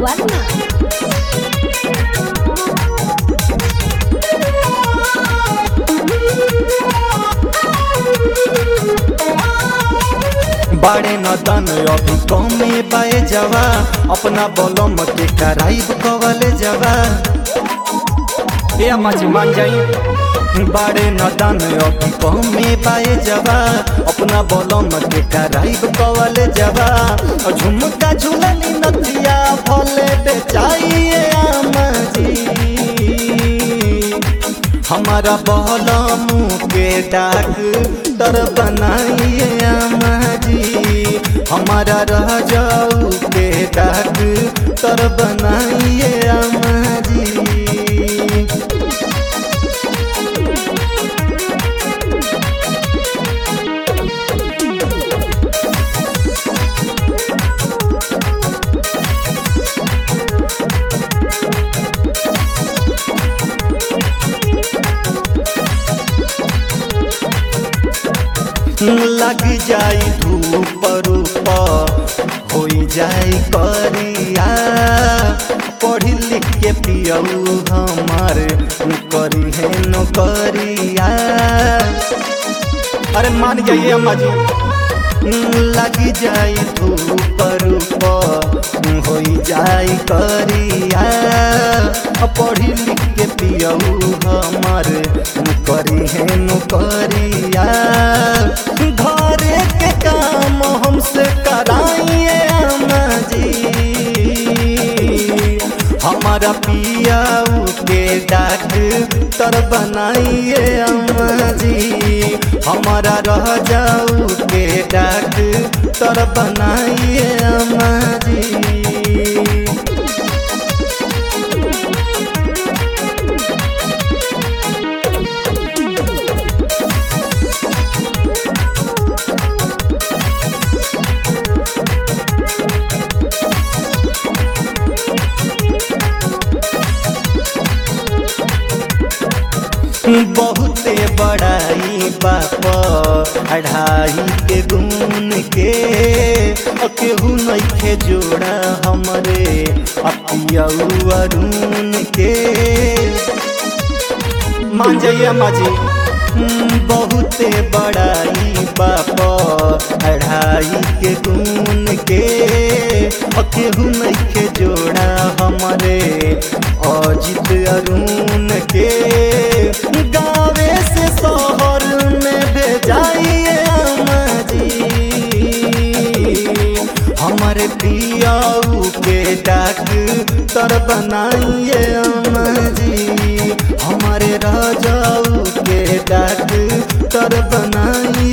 वर्मा। बाड़े न दन अभी कमे बाए जवा अपना बलम के कराइब कवले जवा ए अम्मा जी मान जाई। बाड़े न दन अभी कमे बाए जवा अपना बलम के कराइब कवले जवा झुमका झुलनी नथिया भले बेचाइए आमा जी हमारा बलम के डाक तर बनाइए आमा जी हमारा रह जाऊ के डाक तर बनाइए आमा जी। लग जाई धूप रूप हो जाई करिया पढ़ी लिख के पियऊ हमार करी है नौकरिया। अरे मान जाइए अम्मा जी। लग जाई धूप रूप हो जाई करिया पढ़ी लिख के पियऊ हमार करी है नौकरिया। घरे के काम हमसे कराइए अम्मा जी हमारा पियाऊ के डाक तर बनाइए अम्मा जी हमारा रह जाऊ के डाक तर बनाइए अम्मा जी। बहुते बड़ाई बाप अढ़ाई के गुण के केहू नइखे जोड़ा हमरे अपियऊ अरुण के। मान जाइए अम्मा जी। बहुते बड़ाई बाप अढ़ाई के गुण के केहू नइखे जोड़ा हमरे अजित अरुण के। गावे से शहर में भेजाइए अम्मा जी हमारे पियाऊ के डाक तर बनाइए अम्मा जी हमारे राजाऊ के डाक तर बनाइए